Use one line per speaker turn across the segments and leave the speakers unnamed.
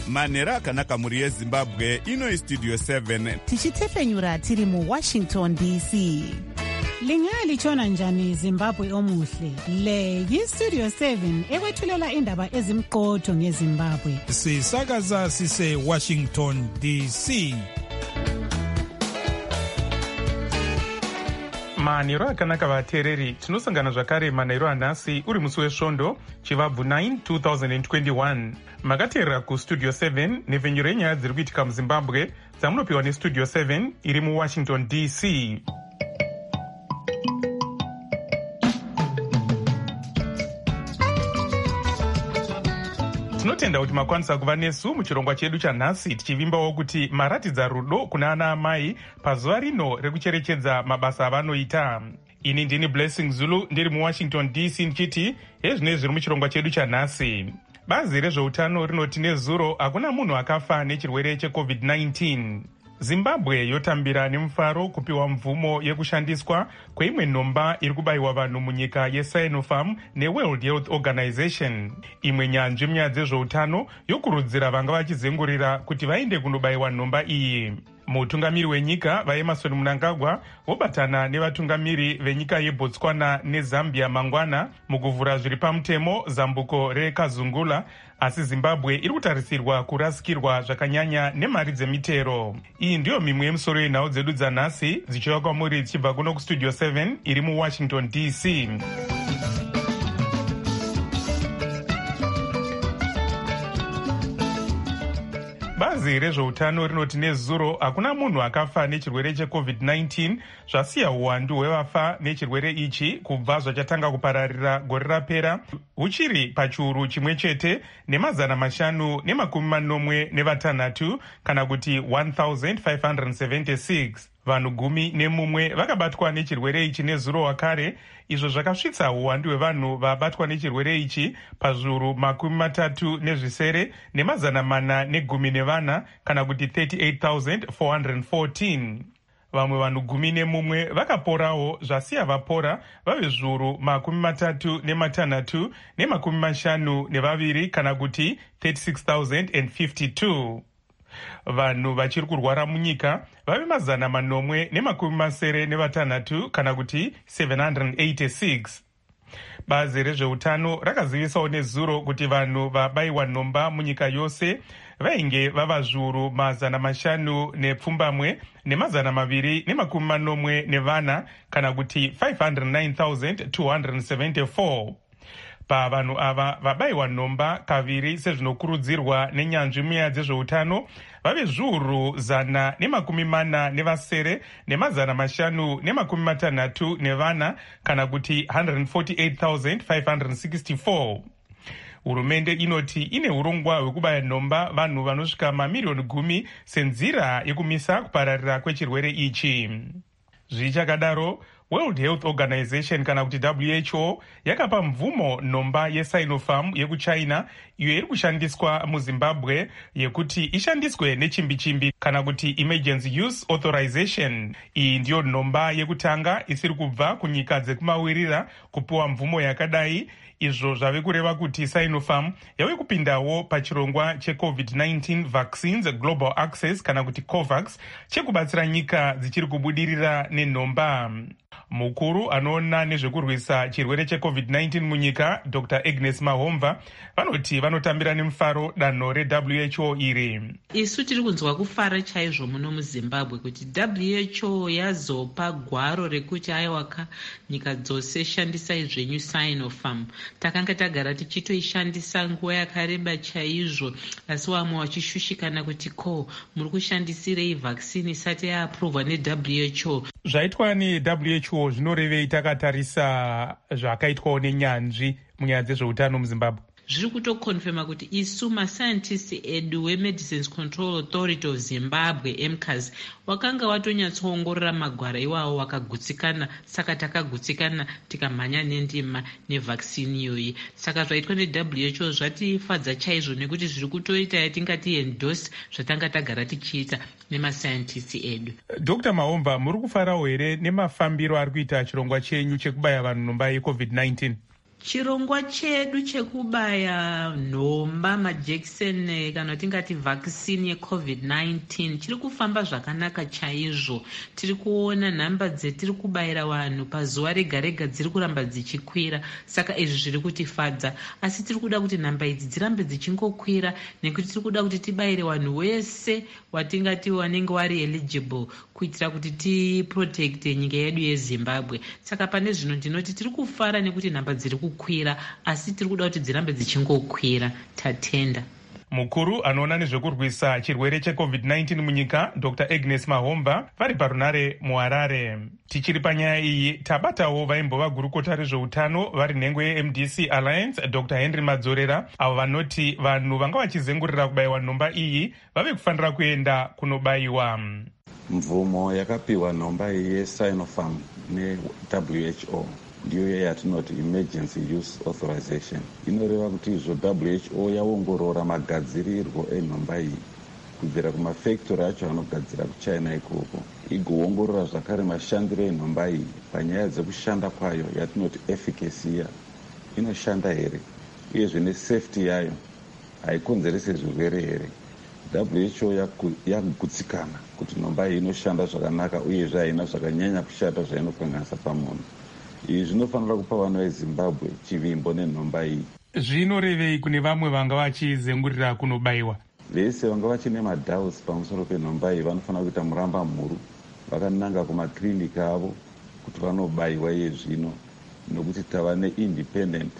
manhero akanaka mhuri yezimbabwe. Ino istudio 7
tichitefenyura tiri muWashington DC.
Lingalitshona njani Zimbabwe omuhle? Le yistudio 7 ekwethulela indaba ezimqotho ngeZimbabwe.
Sisakaza sise Washington DC.
manhero akanaka vateereri, tinosangana zvakare manhero anhasi uri musi wesvondo chivabvu 9 2021. makateerera kustudio 7 nhevhenyuro yenyaya dziri kuitika muzimbabwe dzamunopiwa nestudio 7 iri muWashington DC. tinotenda kuti makwanisa kuva nesu muchirongwa chedu chanhasi, tichivimbawo kuti maratidza rudo kuna ana amai pazuva rino rekucherechedza mabasa avanoita. Ini ndini Blessing Zulu ndiri muWashington DC ndichiti hezvinezvi zviri muchirongwa chedu chanhasi. Bazi rezveutano rinoti nezuro hakuna munhu akafa nechirwere cheCovid-19. Zimbabwe yotambira nemufaro kupiwa mvumo yekushandiswa kweimwe nhomba iri kubayiwa vanhu munyika yeSinopharm neWorld Health Organization. Imwe nyanzvi munyaya dzezveutano yokurudzira vanga vachizengurira kuti vaende kunobayiwa nhomba iyi. Mutungamiri wenyika vaEmmerson Mnangagwa vobatana nevatungamiri venyika yeBotswana neZambia mangwana mukuvhura zviri pamutemo zambuko reKazungula, asi Zimbabwe iri kutarisirwa kurasikirwa zvakanyanya nemari dzemitero. Iyi ndiyo mimwe yemisoro yenhau dzedu dzanhasi dzichiuya kwamuri dzichibva kuno kustudio 7 iri muWashington DC. Bazi rezveutano rinoti nezuro hakuna munhu akafa nechirwere cheCovid-19, zvasiya uwandu hwevafa nechirwere ichi kubva zvachatanga kupararira gore rapera huchiri pachiuru chimwe chete ne546 kana kuti 1576. Vanhu 11 vakabatwa nechirwere ichi nezuro wakare, izvo zvakasvitsa uwandu hwevanhu vabatwa nechirwere ichi pazviuru 37,414 kana kuti 38,414. Vamwe vanhu 11 vakaporawo, zvasiya vapora vave zviuru 36,52 kana kuti 36,052. Vanhu vachiri kurwara munyika vave 876 kana kuti 786. Bazi rezveutano rakazivisawo nezuro kuti vanhu vabayiwa nhomba munyika yose vainge vava zviuru 500,240 kana kuti 509,274. Pavanhu ava vabayiwa nhomba kaviri sezvinokurudzirwa nenyanzvi munyaya dzezveutano vave zviuru 147,564 kana kuti 148,564. Hurumende inoti ine urongwa hwekubaya nhomba vanhu vanosvika mamirioni 10 senzira yekumisa kupararira kwechirwere ichi. Zvichakadaro, World Health Organization kana kuti WHO yakapa mvumo nhomba yeSinopharm yekuChina iyo iri kushandiswa muZimbabwe yekuti ishandiswe nechimbi-chimbi kana kuti Emergency Use Authorization. Iyi ndiyo nhomba yekutanga isiri kubva kunyika dzekumawirira kupiwa mvumo yakadai. Izvo zvave kureva kuti Sinopharm yave kupindawo pachirongwa cheCovid-19 Vaccines Global Access kana kuti COVAX chekubatsira nyika dzichiri kubudirira nenhomba. Mukuru anoona nezvekurwisa chirwere cheCovid-19 munyika, Dr. Agnes Mahomva, vanoti vanotambira nemufaro danho reWHO iri.
Isu tiri kunzwa kufara chaizvo muno muZimbabwe kuti WHO yazopa gwaro rekuti aiwaka nyika dzose shandisai zvenyu Sinopharm. Takanga tagara tichitoishandisa nguva yakareba chaizvo, asi vamwe vachishushikana kuti muri kushandisirei vaccine isati yaaprovwa neWHO.
Zvaitwa neWHO zvinorevei takatarisa zvakaitwawo nenyanzvi munyaya dzezveutano muZimbabwe?
Zviri kutokonfirma kuti isu mascientists edu weMedicines Control Authority of Zimbabwe MCAS wakanga watonyatsoongorora magwara iwawo wakagutsikana, saka takagutsikana tikamhanya nendima nevaccine iyoyi. Saka zvaitwa neWHO zvatifadza chaizvo nekuti zviri kutoita yatingati endorse zvatanga tagara tichiita nemascientists edu.
Dr. Mahomva, muri kufarawo here nemafambiro ari kuita chirongwa chenyu chekubaya vanhu nhomba yeCovid-19?
chirongwa chedu chekubaya nhomba majekiseni kana tingati vhakisini yecovid-19 chiri kufamba zvakanaka chaizvo. Tiri kuona nhamba dzetiri kubayira vanhu pazuva rega rega dziri kuramba dzichikwira, saka izvi zviri kutifadza. Asi tiri kuda kuti nhamba idzi dzirambe dzichingokwira nekuti tiri kuda kuti tibayire vanhu wese watingati wanenge wari eligible kuitira kuti tiprotecte nyika yedu yeZimbabwe. Saka pane zvino ndinoti tiri kufara nekuti nhamba dziri kukwira, asi tiri kuda kuti dzirambe dzichingokwira. Tatenda.
Mukuru anoona nezvekurwisa chirwere checovid-19 munyika Dr. Agnes Mahomba vari parunare muHarare. Tichiri panyaya iyi tabatawo vaimbova gurukota rezveutano vari nhengo yeMDC Alliance Dr. Henry Madzorera, avo vanoti vanhu vanga vachizengurira kubayiwa nhomba iyi vave kufanira kuenda kunobayiwa.
Mvumo yakapiwa nhomba iyi yeSinopharm neWHO ndiyo yatinoti emergency use authorization. Inoreva kuti izvo WHO yaongorora magadzirirwo enhomba iyi kubvira kumafactory acho anogadzira kuChina ikoko, igoongorora zvakare mashandiro enhomba iyi panyaya dzekushanda kwayo yatinoti efficacy yayo, inoshanda here uyezve nesafety yayo haikonzerese zvirwere here. WHO yakugutsikana kuti nhomba iyi inoshanda zvakanaka uyezve haina zvakanyanya kushata zvainokanganisa pamunhu. Izvi zvinofanira kupa vanhu veZimbabwe chivimbo nenhomba iyi.
Zvinorevei kune vamwe vanga vachizengurira kunobayiwa?
Vese vanga vachine madouts pamusoro penhomba iyi vanofanira kuita muramba mhuru vakananga kumaklinika avo kuti vanobayiwa iye zvino, nokuti tava neindependent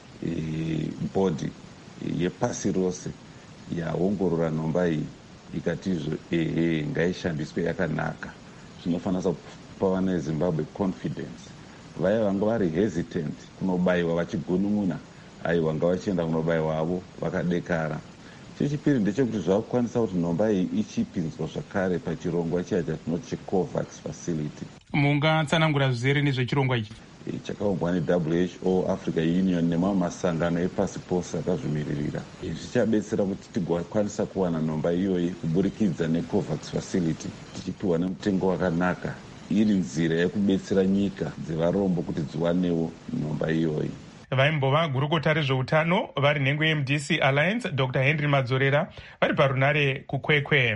body yepasi rose yaongorora nhomba iyi ikati izvo ngaishandiswe yakanaka. Zvinofanira kupa vana veZimbabwe confidence. Vaya vanga vari hesitant kunobayiwa vachigunun'una, aiwa vanga vachienda kunobayiwa avo vakadekara. Chechipiri ndechekuti zvakukwanisa kuti nhomba iyi ichipinzwa zvakare pachirongwa chiya chatinoti cheCOVAX facility.
Mungatsanangura zvizere nezvechirongwa ichi?
Chakaumbwa neWHO, Africa Union nemamwe masangano epasi pose akazvimiririra. Izvi zvichabetsera kuti tigokwanisa kuwana nhomba iyoyi kuburikidza neCOVAX facility tichipiwa nemutengo wakanaka, iri nzira yekubetsera nyika dzevarombo kuti dziwanewo nhomba iyoyi.
Vaimbova gurukota rezveutano vari nhengo yeMDC Alliance Dr. Henry Madzorera vari parunare kuKwekwe.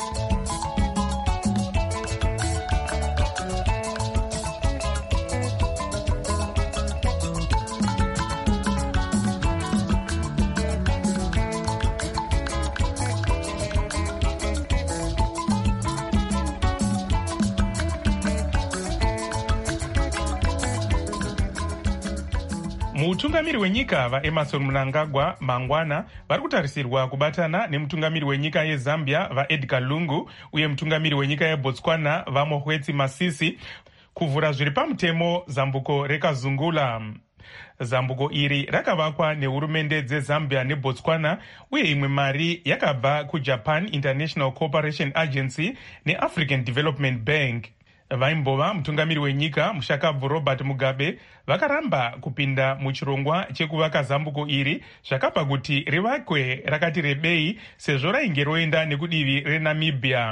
Mutungamiri wenyika vaEmmerson Mnangagwa mangwana vari kutarisirwa kubatana nemutungamiri wenyika yeZambia vaEdgar Lungu uye mutungamiri wenyika yeBotswana vaMokgweetsi Masisi kuvhura zviri pamutemo zambuko rekazungula. Zambuko iri rakavakwa nehurumende dzeZambia neBotswana uye imwe mari yakabva kuJapan International Cooperation Agency neAfrican Development Bank. Vaimbova mutungamiri wenyika mushakabvu Robert Mugabe vakaramba kupinda muchirongwa chekuvaka zambuko iri zvakabva kuti rivakwe rakati rebei sezvo rainge roenda nekudivi reNamibia.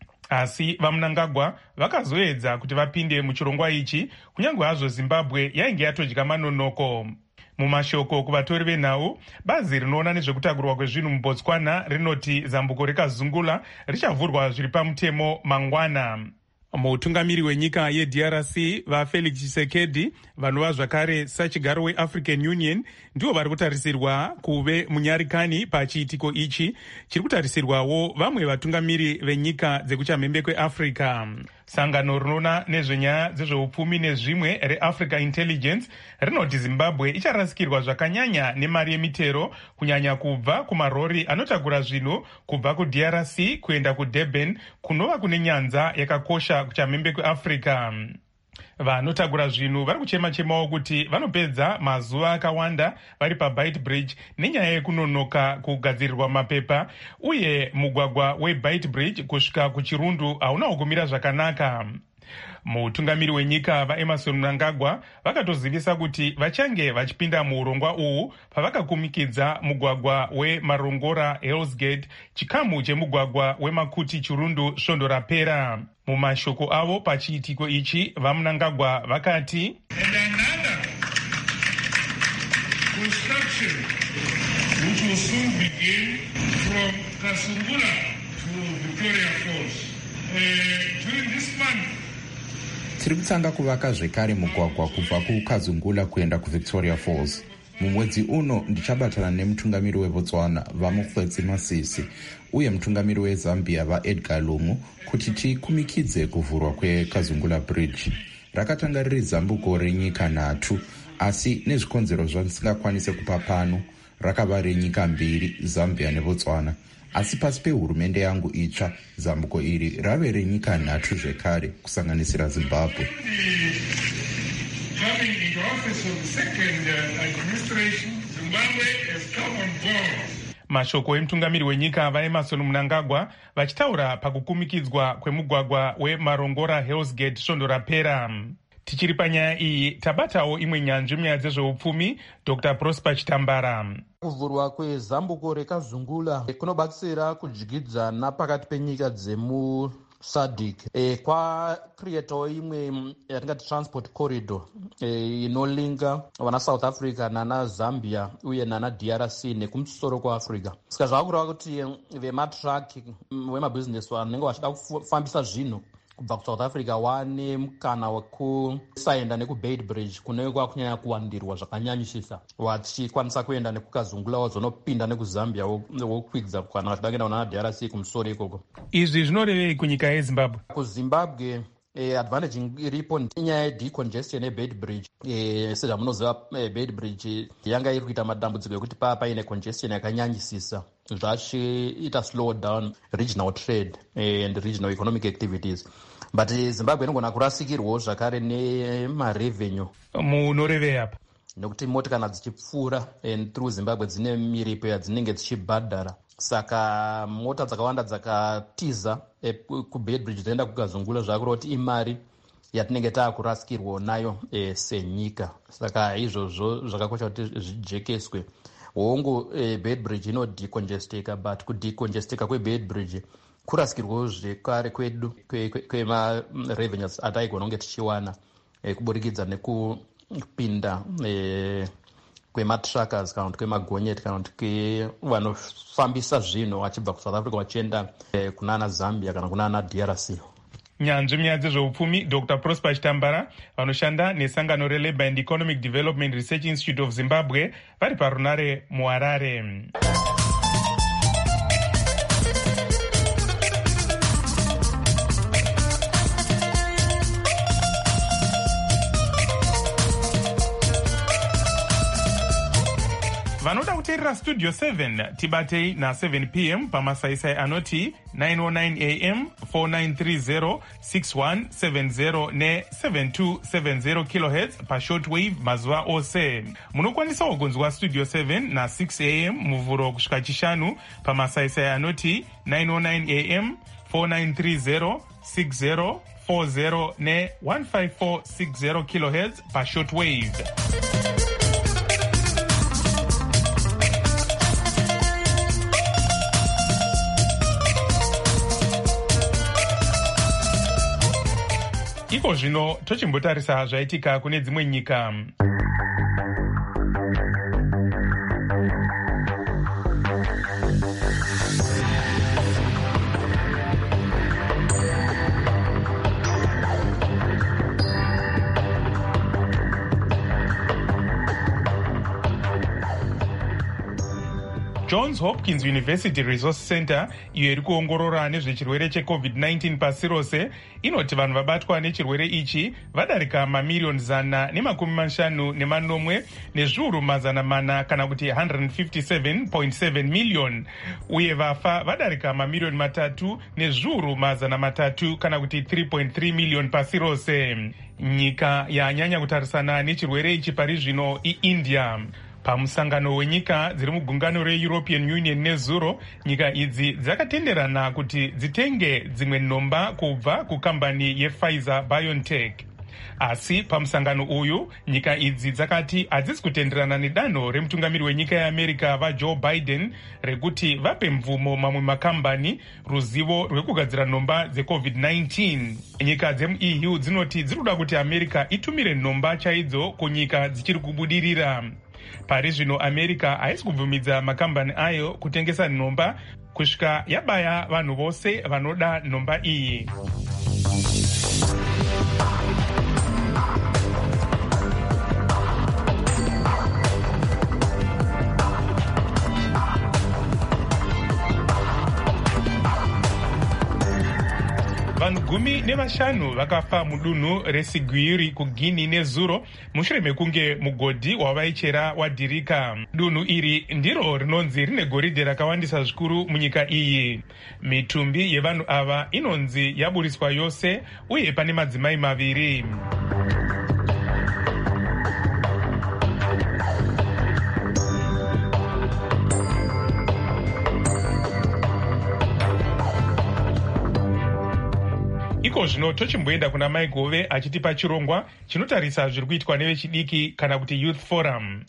Asi vaMnangagwa vakazoedza kuti vapinde muchirongwa ichi kunyange hazvo Zimbabwe yainge yatodya manonoko. Mumashoko kuvatori venhau, bazi rinoona nezvekutakurwa kwezvinhu muBotswana rinoti zambuko rekazungula richavhurwa zviri pamutemo mangwana. Mutungamiri wenyika yeDRC vaFelix Tshisekedi vanova zvakare sachigaro weAfrican Union ndivo vari kutarisirwa kuve munyarikani pachiitiko ichi chiri kutarisirwawo vamwe vatungamiri venyika dzekuchamhembe kweAfrica. Sangano rinoona nezvenyaya dzezveupfumi nezvimwe reAfrica Intelligence rinoti Zimbabwe icharasikirwa zvakanyanya nemari yemitero kunyanya kubva kumarori anotakura zvinhu kubva kuDRC kuenda kuDurban kunova kune nyanza yakakosha kuchamhembe kweAfrica. Vanotakura zvinhu vari kuchema-chemawo kuti vanopedza mazuva akawanda vari paBeitbridge nenyaya yekunonoka kugadzirirwa mapepa uye mugwagwa weBeitbridge kusvika kuChirundu haunawo kumira zvakanaka. Mutungamiri wenyika vaEmmerson Mnangagwa vakatozivisa kuti vachange vachipinda muurongwa uhu pavakakumikidza mugwagwa weMarongora Hellsgate, chikamu chemugwagwa weMakuti Chirundu svondo rapera. Mumashoko avo pachiitiko ichi vaMnangagwa vakati
construction, which will soon begin from Kasungula to Victoria Falls. During this month,
tiri kutanga kuvaka zvekare mugwagwa kubva kukazungula kuenda kuvictoria falls. Mumwedzi uno ndichabatana nemutungamiri weBotswana vaMokgweetsi Masisi uye mutungamiri weZambia vaEdgar Lungu kuti tikumikidze kuvhurwa kwekazungula bridge. Rakatanga riri zambuko renyika 3, asi nezvikonzero zvatisingakwanise kupa pano rakava renyika 2, Zambia neBotswana. Asi pasi pehurumende yangu itsva, zambuko iri rave renyika 3 zvekare kusanganisira Zimbabwe.
Coming into office of the second administration, Zimbabwe has come on board.
Mashoko emutungamiri wenyika vaEmmerson Mnangagwa vachitaura pakukumikidzwa kwemugwagwa weMarongora Hell's Gate svondo rapera. Tichiri panyaya iyi tabatawo imwe nyanzvi munyaya dzezveupfumi, Dr. Prosper Chitambara.
Kuvhurwa kwezambuko rekazungula kunobatsira kudyidzana pakati penyika dzemu SADC kwacreatawo imwe yatingati transport corridor inolinga vana South Africa nana Zambia uye nana DRC nekumusoro kwaAfrica. Saka zvakureva kuti vematraki vemabhizinesi vanenge vachida kufambisa zvinhu kubva kuSouth Africa wane mukana wekusaenda nekubeit bridge kunenge kwakunyanya kuwandirwa zvakanyanyisisa, vachikwanisa kuenda nekukazungula wazonopinda nekuzambia wokwidza kana vachida kuenda kuna DRC kumusoro ikoko.
Izvi zvinorevei kunyika yeZimbabwe?
KuZimbabwe advantage iripo inyaya yedecongestion yebeit bridge. Sezvamunoziva beit bridge yanga iri kuita madambudziko ekuti paine congestion yakanyanyisisa, zvachiita slow down regional trade and regional economic activities. But Zimbabwe inogona kurasikirwawo zvakare nemarevenue.
Munorevei apa?
Nekuti moti kana dzichipfuura through Zimbabwe dzine miripo yadzinenge dzichibhadhara. Saka mota dzakawanda dzakatiza kubeit bridge dzoenda kukazungula zvakureva kuti imari yatinenge taakurasikirwa nayo senyika. Saka izvozvo zvakakosha kuti zvijekeswe. Hongu beit bridge inodecongesteka, but kudecongesteka kwebeit bridge kurasikirwawo zvekare kwedu kwemarevenues ataigona kunge tichiwana kuburikidza nekupinda kwematrackers kana kuti kwemagonyeti kana kuti vanofambisa zvinhu vachibva kuSouth Africa vachienda kunana Zambia kana kunana DRC.
Nyanzvi munyaya dzezveupfumi, Dr. Prosper Chitambara vanoshanda nesangano reLabour and Economic Development Research Institute of Zimbabwe vari parunare muHarare. Vanoda kuteerera Studio 7 tibatei na7 p.m. pamasaisai anoti 909 am 4930 6170 ne7270 kHz pashortwave mazuva ose. Munokwanisawo kunzwa Studio 7 na6 am muvhuro kusvika chishanu pamasaisai anoti 909 am 4930 6040 ne15460 kHz pashortwave. Iko zvino tochimbotarisa zvaitika kune dzimwe nyika. Johns Hopkins University Resource Center, iyo iri kuongorora nezvechirwere cheCovid-19 pasi rose, inoti vanhu vabatwa nechirwere ichi vadarika mamiliyoni 150 nezviuru 400 kana kuti 157.7 million, uye vafa vadarika mamiliyoni 3 nezviuru 300 kana kuti 3.3 million pasi rose. Nyika yanyanya kutarisana nechirwere ichi pari zvino iIndia. Pamusangano wenyika dziri mugungano reEuropean Union nezuro, nyika idzi dzakatenderana kuti dzitenge dzimwe nhomba kubva kukambani yePfizer BioNTech. Asi pamusangano uyu nyika idzi dzakati hadzisi kutenderana nedanho remutungamiri wenyika yeAmerica vaJoe Biden rekuti vape mvumo mamwe makambani ruzivo rwekugadzira nhomba dzeCovid-19. Nyika dzemuEU dzinoti dziri kuda kuti America itumire nhomba chaidzo kunyika dzichiri kubudirira. Pari zvino America haisi kubvumidza makambani ayo kutengesa nhomba kusvika yabaya vanhu vose vanoda nhomba iyi. Vanhu 15 vakafa mudunhu reSiguiri kuGuinea nezuro mushure mekunge mugodhi wavaichera wadhirika. Dunhu iri ndiro rinonzi rine goridhe rakawandisa zvikuru munyika iyi. Mitumbi yevanhu ava inonzi yaburiswa yose uye pane madzimai 2. Iko zvino tochimboenda kuna Mai Gove achitipa chirongwa chinotarisa zviri kuitwa nevechidiki kana kuti Youth Forum.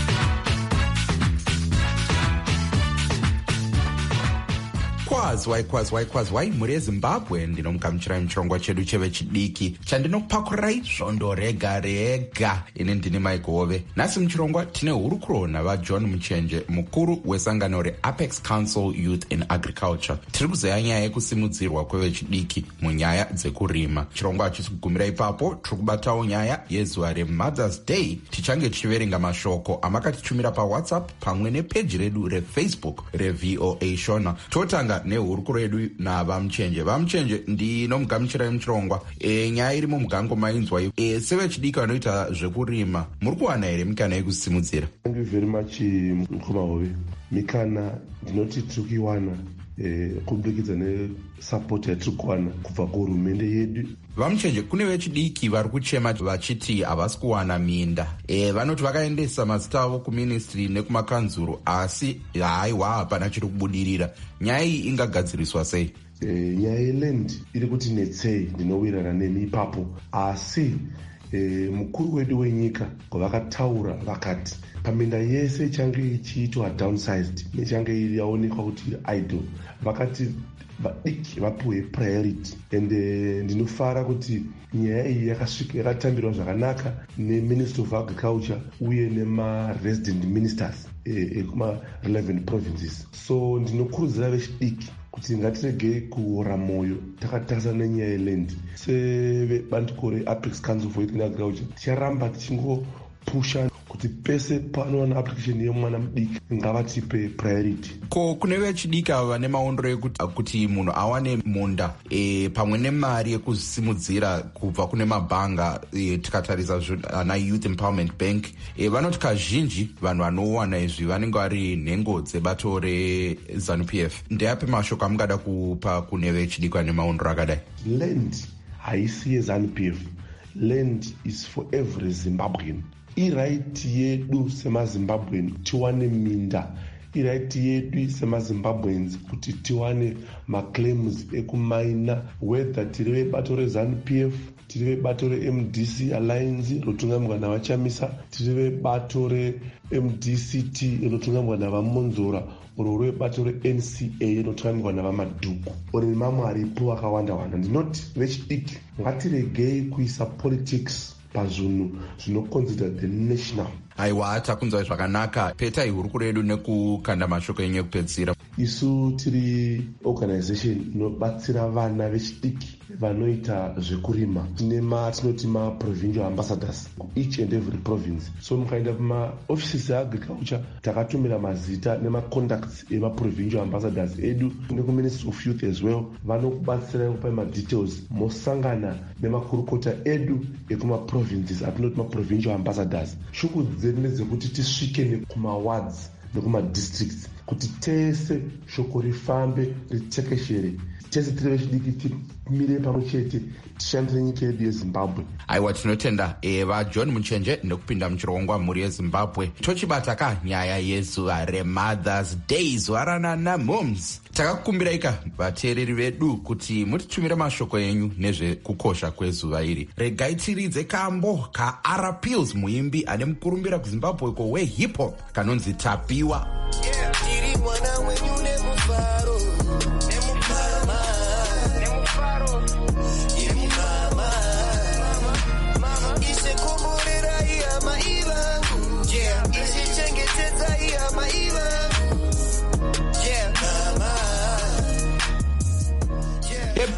kwazwai mhuri yezimbabwe ndinomugamuchirai muchirongwa chedu chevechidiki chandinopakurirai svondo rega rega. Ini ndini Mai Gove. Nhasi muchirongwa tine hurukuro navaJohn Muchenje, mukuru wesangano reApex Council Youth in Agriculture. Tiri kuzeya nyaya yekusimudzirwa kwevechidiki munyaya dzekurima. Chirongwa hachisi kugumira ipapo, tiri kubatawo nyaya yezuva reMothers Day. Tichange tichiverenga mashoko amakatitumira paWhatsApp pamwe nepeji redu reFacebook reVOA Shona. Totanga nehurukuro yedu navaMuchenje. VaMuchenje ndinomugamuchirai muchirongwa. Nyaya iri mumugango mainzwa. Sevechidiki vanoita zvekurima, muri kuwana here mikana yekusimudzira?
Thank you very much Mukoma Hove. Mikana ndinoti tiri kuiwana kubudikidza nesapoti yatiri kuwana kubva kuhurumende yedu.
VaMuchenje, kune vechidiki vari kuchema vachiti havasi kuwana minda. Vanoti vakaendesa mazita avo kuministry nekumakanzuro asi haiwa hapana chiri kubudirira. Nyaya iyi ingagadziriswa sei?
Nyaya yeland iri kuti netsei, ndinowirana nemi ipapo, asi mukuru wedu wenyika kwavakataura vakati paminda yese ichange ichiitwa downsized nechange iri yaonekwa kuti idle, vakati vadiki vapuwe priority. Ende ndinofara kuti nyaya iyi yakasvika yakatambirwa zvakanaka neMinistry of Agriculture uye nemaresident ministers ekuma-relevant provinces. So ndinokurudzira vechidiki kuti ngatirege kuora moyo takatarisa nenyaya yeland. Sevebandiko reApex Council for Youth in Agriculture ticharamba tichingopusha kuti pese panowana application yemwana mudiki ngavatipe priority.
Ko kune vechidiki ava vane maondero ekuti munhu awane munda pamwe nemari yekuzisimudzira kubva kune mabhanga, tikatarisa ana Youth Empowerment Bank, vanoti kazhinji vanhu vanowana izvi vanenge vari nhengo dzebato reZANU-PF. Ndeape mashoko amungada kupa kune vechidiki vane maondero akadai?
Land haisi yeZANU-PF. Land is for every Zimbabwean. Iraiti yedu semazimbabwean tiwane minda. Iraiti yedu semazimbabweans kuti tiwane maclaims ekumaina, whether tiri vebato reZANU-PF, tiri vebato reMDC Alliance rotungamirwa navachamisa, tiri vebato reMDCT rotungamirwa navamonzora, uro rwebato reNCA rotungamirwa navamadhuku, uri mamwe aripo akawanda-wanda. Ndinoti vechidiki ngatiregei kuisa politics pazvinhu zvinoconsider the national.
Aiwa, takunzwa zvakanaka. Petai hurukuro yedu nekukanda mashoko enyu ekupedzisira.
Isu tiri organization inobatsira vana vechidiki vanoita zvekurima. Tinoti ma-provincial ambassadors each and every province. So mukaenda kuma-offices eagriculture takatumira mazita nema-contacts ema-provincial ambassadors edu neku-Ministry of Youth as well. Vanokubatsira kupa ma-details mosangana nemakurukota edu ekuma-provinces atinoti ma-provincial ambassadors. Shuku dzedu ndedzekuti tisvike nekuma-wards nekuma-districts kuti tese shoko rifambe ritekeshere, tese tiri vechidiki timire pamwe chete tishandire nyika yedu yeZimbabwe.
Aiwa, tinotenda vaJohn Muchenje ndokupinda muchirongwa mhuri yeZimbabwe. Tochibata ka nyaya yezuva reMothers Day, zuva ranana moms. Takakukumbiraika vateereri vedu kuti mutitumire mashoko enyu nezvekukosha kwezuva iri. Regai tiridze kambo kaR Pills, muimbi ane mukurumbira kuZimbabwe wehip hop kanonzi Tapiwa.
Ise kumburira iya mai vangu, ise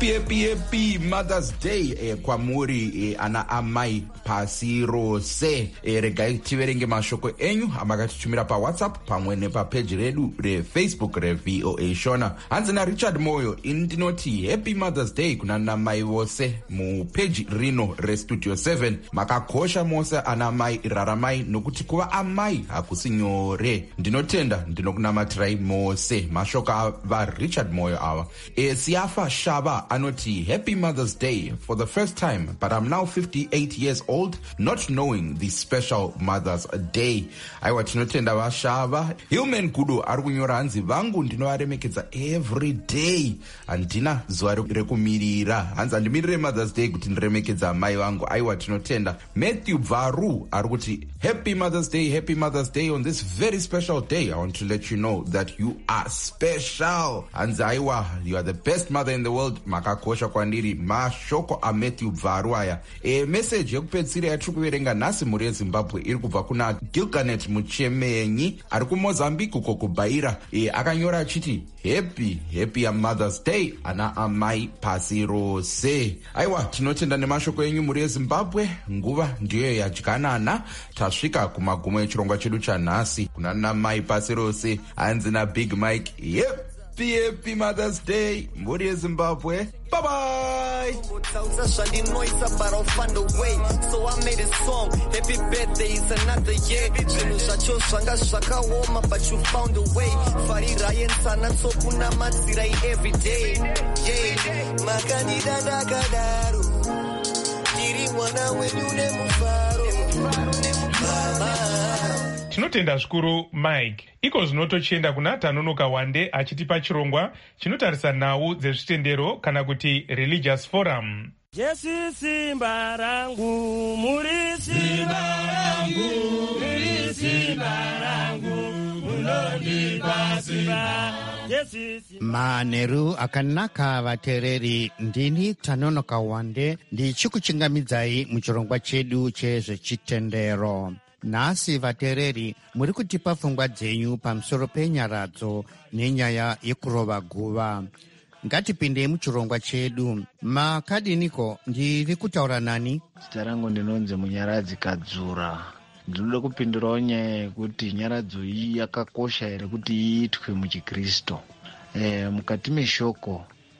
happy Mother's Day kwamuri ana amai pasi rose. Regai tiverenge mashoko enyu amakatitumira paWhatsApp pamwe nepapeji redu reFacebook reVOA Shona. Hanzina Richard Moyo indinoti Happy Mother's Day kuna namai vose mupeji rino reStudio 7. Makakosha mose ana mai raramai nokuti kuva amai hakusi nyore. Ndinotenda ndinokunamatirai mose. Mashoka va Richard Moyo awa. Siafa Shaba anoti Happy Mother's Day for the first time, but I'm now 58 years old not knowing the special Mother's Day. Aiwa tinotenda va Shaba. Human Kudo arikunyora hanzi vangu ndinovaremekedza every day. Andina zuva rekumirira. Hanzi andimirire Mother's Day kuti ndiremekedza mai vangu. Aiwa tinotenda. Matthew Varu arikuti Happy Mother's Day, Happy Mother's Day. On this very special day, I want to let you know that you are special. Hanzi aiwa, you are the best mother in the world. Makakosha kwandiri mashoko a Matthew Varu aya. Message yekupedzisira yatiri kuverenga nhasi mhuri yeZimbabwe iri kubva kuna Gilganet Muchemenyi ari kuMozambique uko kuBaira. Akanyora achiti happy Mother's Day ana amai pasi rose. Aiwa tinotenda nemashoko enyu mhuri yeZimbabwe. Nguva ndiyo yadyanana. Tasvika kumagumo echirongwa chedu chanhasi. Kuna namai pasi rose. Hanzi naBig Mike. Happy Mother's Day, mhuri yeZimbabwe. Bye bye.
But I'll find a way. So I made a song. Happy birthday is another year. But you found a way. Farira yensana so kuna matsirai every day. Yeah. Makanida nakadaru. Kiri mwana wenyu nemufaro.
Tinotenda zvikuru Mike. Iko zvinotochienda kuna Tanonoka Wande achitipa chirongwa chinotarisa nhau dzezvitendero kana kuti Religious Forum.
Jesu simba rangu, muri simba rangu, muri simba rangu, munondipa simba.
Manheru akanaka vateereri, ndini Tanonoka Wande ndichikuchingamidzai muchirongwa chedu chezvechitendero. Nhasi vateereri, muri kutipa pfungwa dzenyu pamusoro penyaradzo nenyaya yekurova guva. Ngatipindei muchirongwa chedu. Makadiniko, ndiri kutaura nani?
Zita rangu ndinonzi Munyaradzi Kadzura. Ndinoda kupindurawo nyaya yekuti nyaradzo iyi yakakosha here kuti iitwe muchiKristu. Mukati meshoko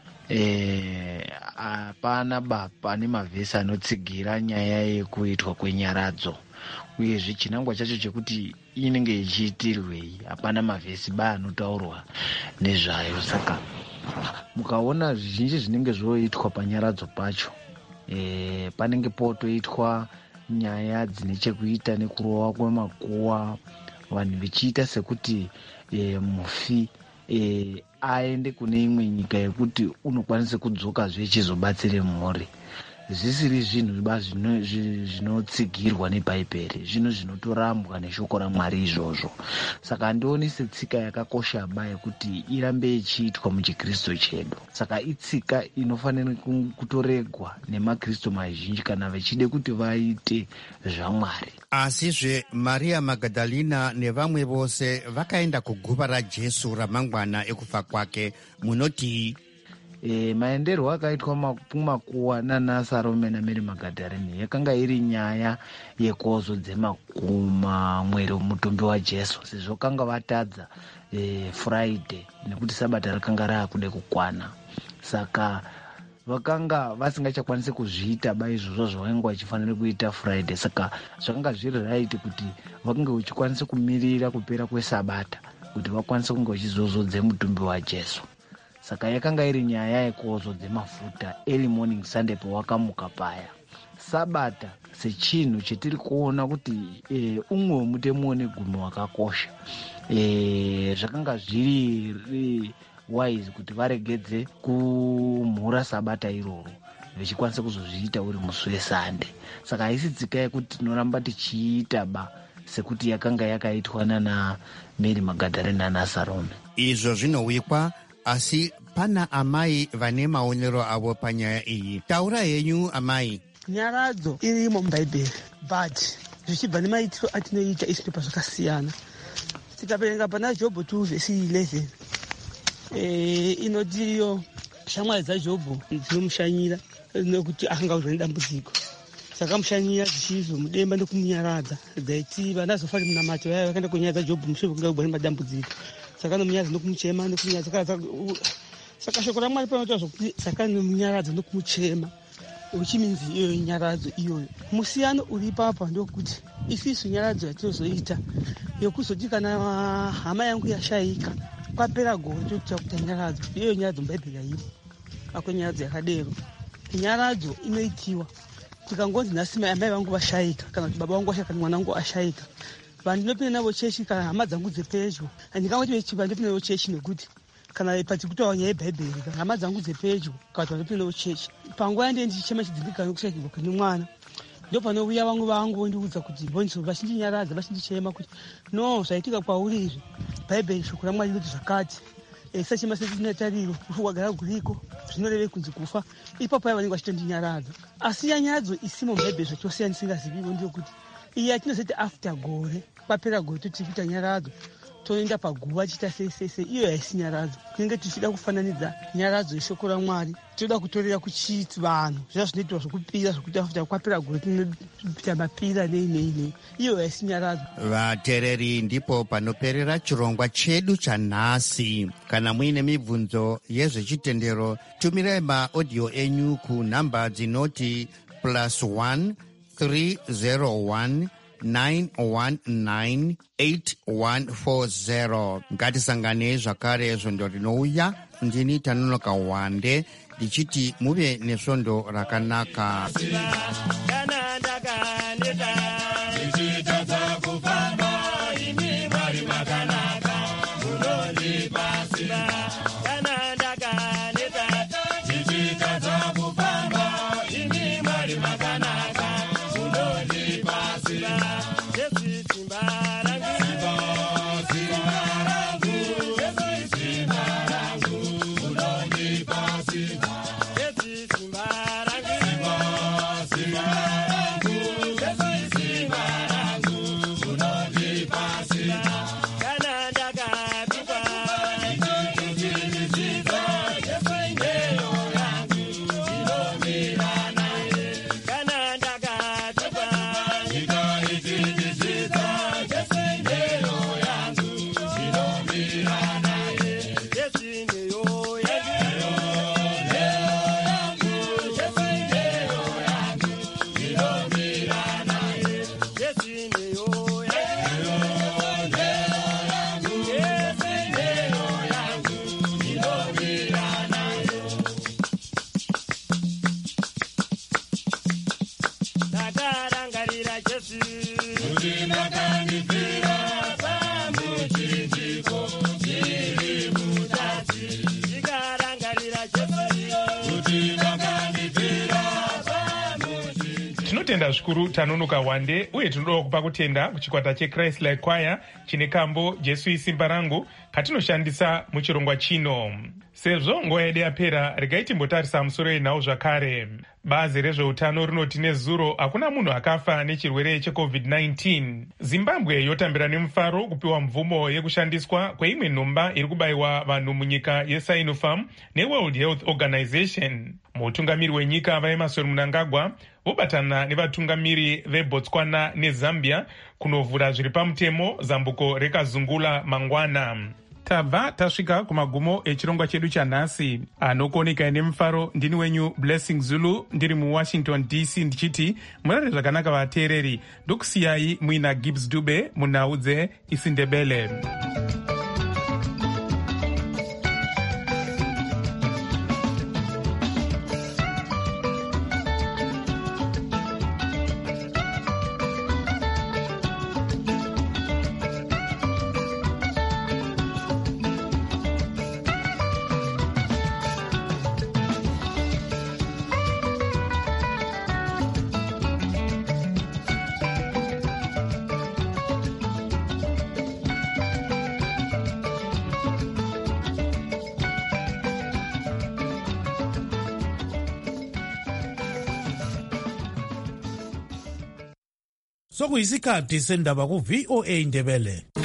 hapana bapa nemavhesi anotsigira nyaya yekuitwa kwenyaradzo. Uyezve chinangwa chacho chekuti inenge ichiitirwei hapana mavhesi anotaurwa nezvayo. Saka mukaona zvizhinji zvinenge zvoitwa panyaradzo pacho, panenge potoitwa nyaya dzine chekuita nekurova kwemakuwa, vanhu vechiita sekuti mufi aende kune imwe nyika yekuti unokwanisa kudzoka zvechizobatsire mhuri. Zvisiri zvinhu zvinotsigirwa nebhaibheri, zvinhu zvinotorambwa neshoko raMwari izvozvo. Saka handioni setsika yakakosha yekuti irambe ichiitwa muchiKristu chedu. Saka itsika inofanira kutoregwa nemaKristu mazhinji kana vechide kuti vaite zvaMwari.
Asizve Maria Magadalena nevamwe vose vakaenda kuguva raJesu ramangwana ekufa kwake. Munoti
maenderwo akaitwa makuwa nana Salome naMary Magadalena yakanga iri nyaya yekozo dzemakuma mweri womutumbi waJesu, sezvo kanga vatadza Friday nekuti sabata rakanga raakude kukwana. Saka vakanga vasingachakwanisi kuzviita izvozvo zvavanga vachifanira kuita Friday. Saka zvakanga zviri right kuti vakanga vachikwanisa kumirira kupera kwesabata kuti vakwanise kunge vachizozodze mutumbi waJesu. Saka yakanga iri nyaya yekozodze mafuta early morning Sunday pawakamuka paya. Sabata sechinhu chetiri kuona kuti umwe wemutemo negumo wakakosha. Zvakanga zviri wise kuti varegedze kumhura sabata iroro vechikwanisa kuzozviita uri musi weSunday. Saka haisi tsika yekuti tinoramba tichiita sekuti yakanga yakaitwa nana Mary Magadalena naSalome.
Izvo zvinowikwa, asi pana amai vane maonero avo panyaya iyi. Taura yenyu amai.
Nyaradzo irimo mubhaibheri, but zvichibva nemaitiro atinoita isi pazvakasiyana. Tikaverenga pana Jobho 2:11 inoti iyo shamwari dzaJobho dzinomushanyira nekuti akanga nedambudziko, saka mushanyira dzichizomudemba nekumunyaradza dzaiti vana azofari munamato yaya vakaenda kunyaradza Jobho mushure kunga ubva nemadambudziko, saka nomunyaradza nokumuchema nokunyaradza. Saka shoko raMwari panotaura zvokuti saka nomunyaradza nokumuchema, uchiminzi iyoyo nyaradzo iyoyo. Musiyano uri papa ndokuti isisu nyaradzo yatinozoita yokuzoti kana hama yangu yashayika kwapera gore tokuita kuti nyaradzo iyoyo nyaradzo muBhaibheri yairo ako nyaradzo yakadero. Nyaradzo inoitiwa tikangonzi nhasi amai vangu vashayika kana kuti baba vangu vashayika kana mwana wangu ashayika, vanhu ndinopinda navo chechi kana hama dzangu dzepedyo, handingangoti vechiva ndopinda navo chechi nekuti kana patikutaura nyaya yeBhaibheri kana hama dzangu dzepedyo kana kuti vandopinda navo chechi. Panguva yandee ndichichema chidzimbikana nokushayikirwa kune mwana, ndo panouya vamwe vangu vondiudza kuti mboniso vachindinyaradza vachindichema kuti no zvaitika kwauri izvi Bhaibheri shoko raMwari rinoti zvakati, sachema setina tariro wagara guriko zvinoreve kunzi kufa. Ipapo paya vanenge vachitondinyaradza, asi yanyaradzo isimo muBhaibheri zvachosiyana ndisingazivivo ndeyokuti iyi yatinozoti after gore kwapera gore toti kuita nyaradzo toenda paguva chiita seisese, iyo haisi nyaradzo. Kunenge tichida kufananidza nyaradzo yeshoko raMwari toda kutorera kuchiti vanhu zviya zvinoitwa zvokupira zvokuti after kwapera gore tinoita mapira nei, iyo haisi nyaradzo.
Vateereri, ndipo panoperera chirongwa chedu chanhasi. Kana muine mibvunzo yezvechitendero, tumirai maaudio enyu kunhamba dzinoti +1 301 9198140. Ngatisanganei zvakare svondo rinouya. Ndini Tanonoka Wande ndichiti muve nesvondo rakanaka.
Tinotenda zvikuru Tanonoka Wande, uye tinoda kupa kutenda kuchikwata cheChrist Like Choir chine kambo Jesu isimba rangu katinoshandisa muchirongwa chino. Sezvo nguva yedu yapera, regai timbotarisa musoro yenhau zvakare. Bazi rezveutano rinoti nezuro hakuna munhu akafa nechirwere cheCovid-19. Zimbabwe yotambira nemufaro kupiwa mvumo yekushandiswa kweimwe nhomba iri kubayiwa vanhu munyika yeSinopharm neWorld Health Organization. Mutungamiri wenyika vaEmmerson Mnangagwa vobatana nevatungamiri veBotswana neZambia kunovhura zviri pamutemo zambuko rekazungula mangwana. Tabva tasvika kumagumo echirongwa chedu chanhasi. Anokuonekai nemufaro ndini wenyu Blessing Zulu, ndiri muWashington DC ndichiti murare zvakanaka vateereri. Ndokusiyai muina Gibbs Dube munhau dzeIsindebele.
Sokuyisikhathi sendaba ku VOA Ndebele.